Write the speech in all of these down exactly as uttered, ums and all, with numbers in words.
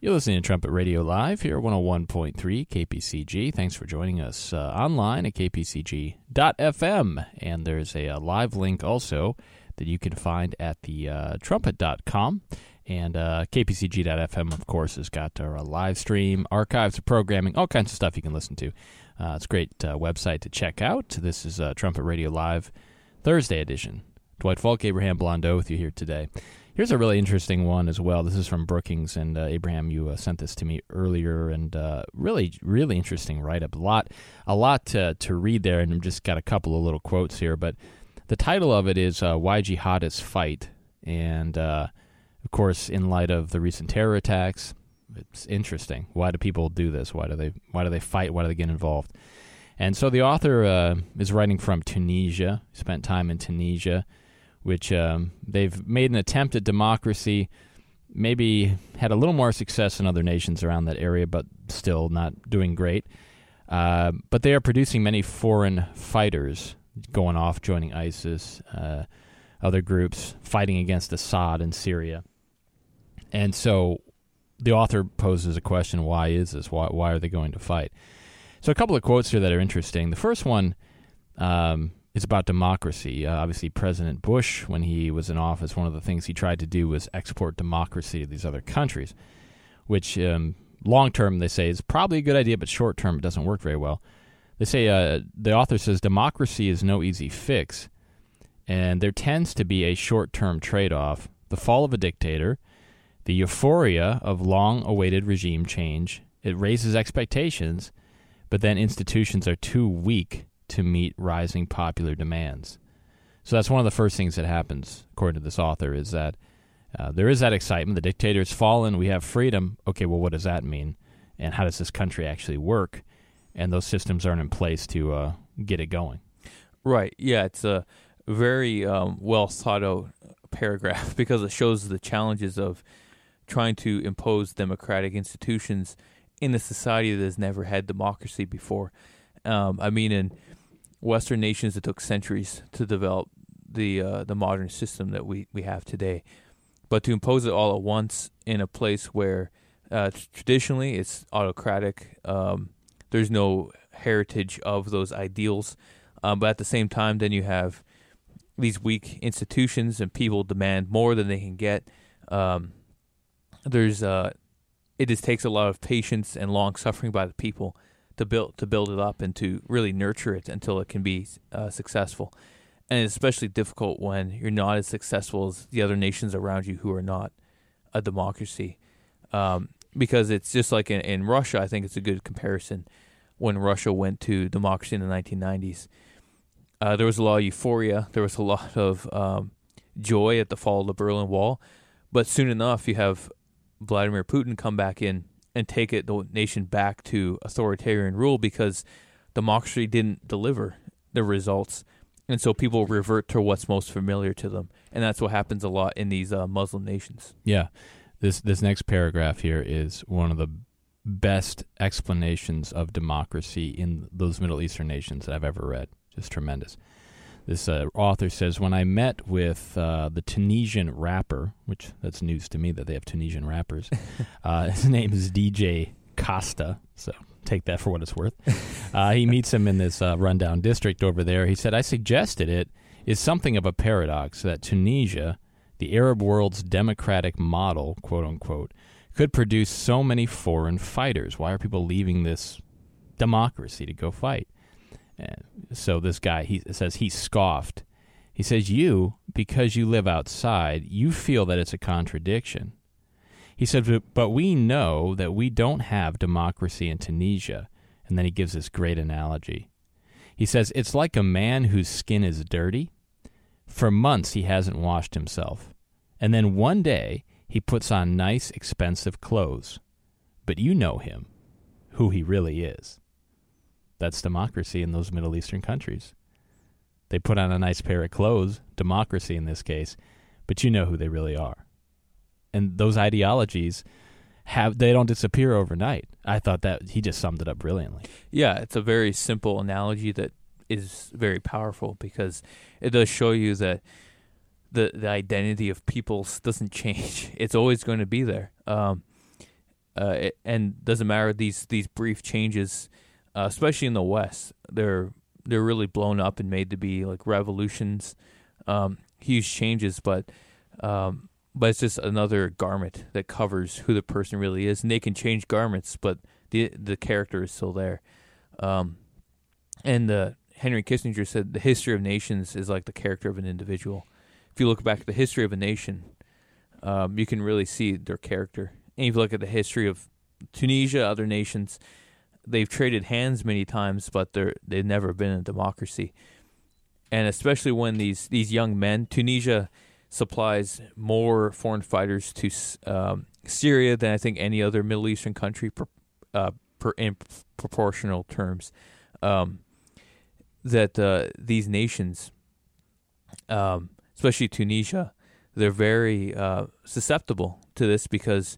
You're listening to Trumpet Radio Live here at one oh one point three K P C G. Thanks for joining us uh, online at k p c g dot f m. And there's a, a live link also that you can find at the uh, trumpet dot com. And uh, k p c g dot f m, of course, has got our uh, live stream, archives of programming, all kinds of stuff you can listen to. Uh, it's a great uh, website to check out. This is uh, Trumpet Radio Live, Thursday edition. Dwight Falk, Abraham Blondeau with you here today. Here's a really interesting one as well. This is from Brookings, and uh, Abraham, you uh, sent this to me earlier, and uh, really, really interesting write-up. A lot, a lot to, to read there, and I've just got a couple of little quotes here. But the title of it is uh, Why Jihadists Fight, and uh, of course, in light of the recent terror attacks, it's interesting. Why do people do this? Why do they? Why do they fight? Why do they get involved? And so the author uh, is writing from Tunisia. He spent time in Tunisia, which um, they've made an attempt at democracy, maybe had a little more success in other nations around that area, but still not doing great. Uh, but they are producing many foreign fighters going off, joining ISIS, uh, other groups, fighting against Assad in Syria. And so the author poses a question, why is this? Why, why are they going to fight? So a couple of quotes here that are interesting. The first one um, is about democracy. Uh, obviously, President Bush, when he was in office, one of the things he tried to do was export democracy to these other countries, which um, long-term, they say, is probably a good idea, but short-term, it doesn't work very well. They say, uh, the author says, democracy is no easy fix, and there tends to be a short-term trade-off, the fall of a dictator, the euphoria of long-awaited regime change. It raises expectations, but then institutions are too weak to meet rising popular demands. So that's one of the first things that happens, according to this author, is that uh, there is that excitement. The dictator's fallen. We have freedom. Okay, well, what does that mean? And how does this country actually work? And those systems aren't in place to uh, get it going. Right. Yeah, it's a very um, well thought out paragraph because it shows the challenges of trying to impose democratic institutions in a society that has never had democracy before. Um, I mean, in Western nations, it took centuries to develop the uh, the modern system that we, we have today. But to impose it all at once in a place where uh, traditionally it's autocratic, um, there's no heritage of those ideals. Um, but at the same time, then you have these weak institutions and people demand more than they can get. Um, there's uh, it just takes a lot of patience and long suffering by the people to build to build it up and to really nurture it until it can be uh, successful. And it's especially difficult when you're not as successful as the other nations around you who are not a democracy. Um, because it's just like in, in Russia, I think it's a good comparison. When Russia went to democracy in the nineteen nineties, uh, there was a lot of euphoria. There was a lot of um, joy at the fall of the Berlin Wall. But soon enough, you have Vladimir Putin come back in and take it, the nation back to authoritarian rule because democracy didn't deliver the results. And so people revert to what's most familiar to them. And that's what happens a lot in these uh, Muslim nations. Yeah. This this next paragraph here is one of the best explanations of democracy in those Middle Eastern nations that I've ever read. Just tremendous. This uh, author says, when I met with uh, the Tunisian rapper, which that's news to me that they have Tunisian rappers, uh, his name is D J Costa, so take that for what it's worth. Uh, he meets him in this uh, rundown district over there. He said, I suggested it is something of a paradox that Tunisia, the Arab world's democratic model, quote unquote, could produce so many foreign fighters. Why are people leaving this democracy to go fight? And so this guy, he says he scoffed. He says, you, because you live outside, you feel that it's a contradiction. He said, but we know that we don't have democracy in Tunisia. And then he gives this great analogy. He says, it's like a man whose skin is dirty. For months he hasn't washed himself. And then one day he puts on nice, expensive clothes. But you know him, who he really is. That's democracy in those Middle Eastern countries. They put on a nice pair of clothes, democracy in this case, but you know who they really are. And those ideologies, have they don't disappear overnight. I thought that he just summed it up brilliantly. Yeah, it's a very simple analogy that is very powerful because it does show you that the the identity of peoples doesn't change. It's always going to be there. Um, uh, it, and doesn't matter these these brief changes, uh, especially in the West, they're they're really blown up and made to be like revolutions, um, huge changes, but. Um, But it's just another garment that covers who the person really is, and they can change garments, but the the character is still there. Um, and uh, Henry Kissinger said the history of nations is like the character of an individual. If you look back at the history of a nation, um, you can really see their character. And if you look at the history of Tunisia, other nations, they've traded hands many times, but they're they've never been a democracy. And especially when these these young men, Tunisia supplies more foreign fighters to um, Syria than I think any other Middle Eastern country per, uh, per, in proportional terms. Um, that uh, these nations, um, especially Tunisia, they're very uh, susceptible to this because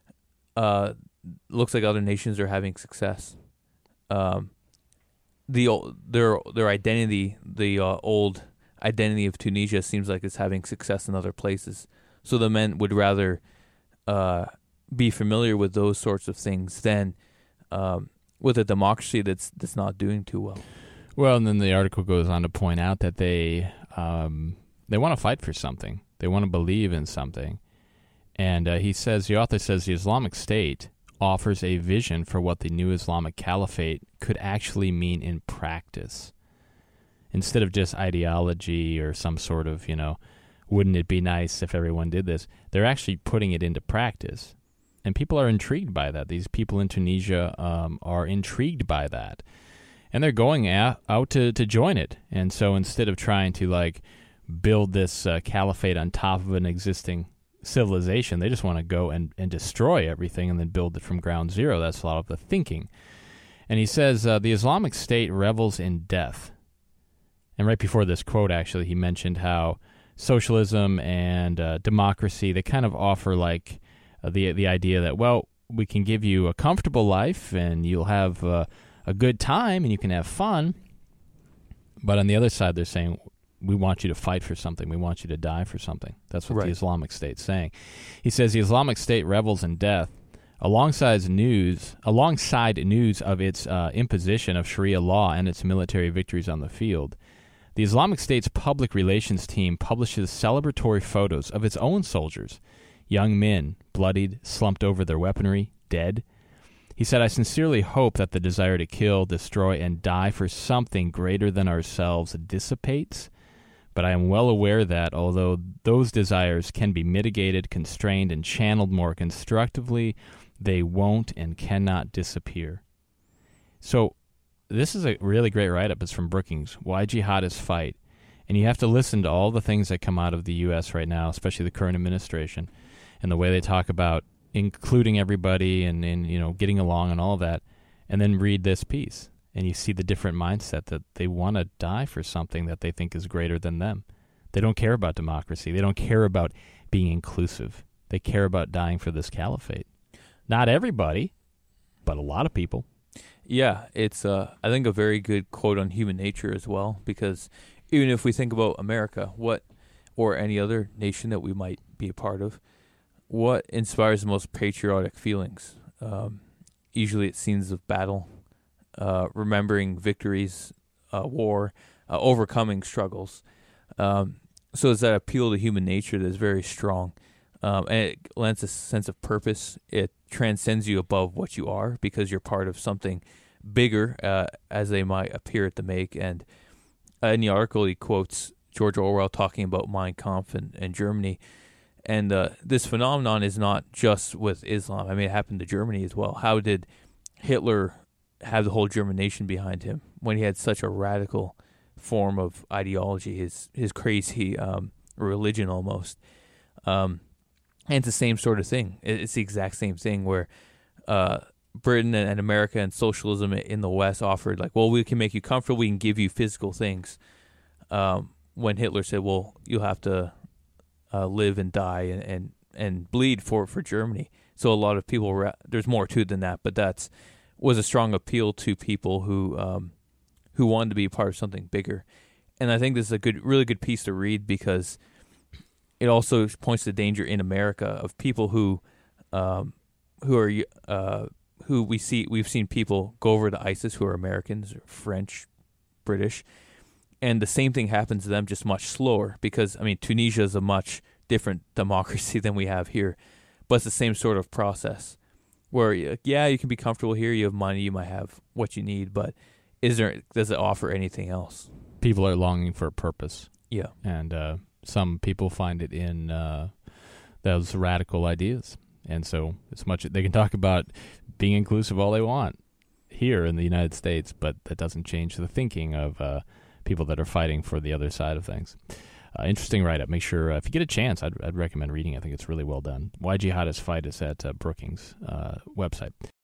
uh, looks like other nations are having success. Um, the their their identity, the uh, old. identity of Tunisia seems like it's having success in other places. So the men would rather uh, be familiar with those sorts of things than um, with a democracy that's that's not doing too well. Well, and then the article goes on to point out that they um, they want to fight for something. They want to believe in something. And uh, he says, the author says, the Islamic State offers a vision for what the new Islamic Caliphate could actually mean in practice. Instead of just ideology or some sort of, you know, wouldn't it be nice if everyone did this? They're actually putting it into practice. And people are intrigued by that. These people in Tunisia um, are intrigued by that. And they're going out, out to, to join it. And so instead of trying to, like, build this uh, caliphate on top of an existing civilization, they just want to go and, and destroy everything and then build it from ground zero. That's a lot of the thinking. And he says, uh, the Islamic State revels in death. And right before this quote, actually, he mentioned how socialism and uh, democracy, they kind of offer like uh, the the idea that, well, we can give you a comfortable life and you'll have uh, a good time and you can have fun. But on the other side, they're saying, we want you to fight for something. We want you to die for something. That's what right. the Islamic State's saying. He says the Islamic State revels in death. Alongside news, alongside news of its uh, imposition of Sharia law and its military victories on the field, the Islamic State's public relations team publishes celebratory photos of its own soldiers, young men, bloodied, slumped over their weaponry, dead. He said, I sincerely hope that the desire to kill, destroy, and die for something greater than ourselves dissipates, but I am well aware that, although those desires can be mitigated, constrained, and channeled more constructively, they won't and cannot disappear. So, this is a really great write-up. It's from Brookings, Why Jihadists Fight. And you have to listen to all the things that come out of the U S right now, especially the current administration, and the way they talk about including everybody and, and you know, getting along and all of that, and then read this piece. And you see the different mindset that they want to die for something that they think is greater than them. They don't care about democracy. They don't care about being inclusive. They care about dying for this caliphate. Not everybody, but a lot of people. Yeah, it's, uh, I think, a very good quote on human nature as well, because even if we think about America, what, or any other nation that we might be a part of, what inspires the most patriotic feelings? Um, usually it's scenes of battle, uh, remembering victories, uh, war, uh, overcoming struggles. Um, so it's that appeal to human nature that is very strong. Um, and it lends a sense of purpose. It transcends you above what you are because you're part of something bigger, uh, as they might appear to make. And uh, in the article, he quotes George Orwell talking about Mein Kampf and, and Germany. And uh, this phenomenon is not just with Islam. I mean, it happened to Germany as well. How did Hitler have the whole German nation behind him when he had such a radical form of ideology, his his crazy um, religion almost? Um, and it's the same sort of thing. It's the exact same thing where uh, Britain and America and socialism in the West offered, like, well, we can make you comfortable, we can give you physical things. Um, when Hitler said, well, you'll have to uh, live and die and, and, and bleed for, for Germany. So a lot of people, ra- there's more to it than that, but that's was a strong appeal to people who um, who wanted to be a part of something bigger. And I think this is a good, really good piece to read because it also points to the danger in America of people who um, who are uh, who we see we've seen people go over to ISIS who are Americans or French, British, and the same thing happens to them, just much slower. Because I mean, Tunisia is a much different democracy than we have here, but it's the same sort of process. Where yeah, you can be comfortable here, you have money, you might have what you need, but is there does it offer anything else? People are longing for a purpose. Yeah, and uh, some people find it in uh, those radical ideas. And so as much they can talk about being inclusive all they want here in the United States, but that doesn't change the thinking of uh, people that are fighting for the other side of things. Uh, interesting write-up. Make sure, uh, if you get a chance, I'd, I'd recommend reading it. I think it's really well done. Why Jihadists Fight is at uh, Brookings' uh, website.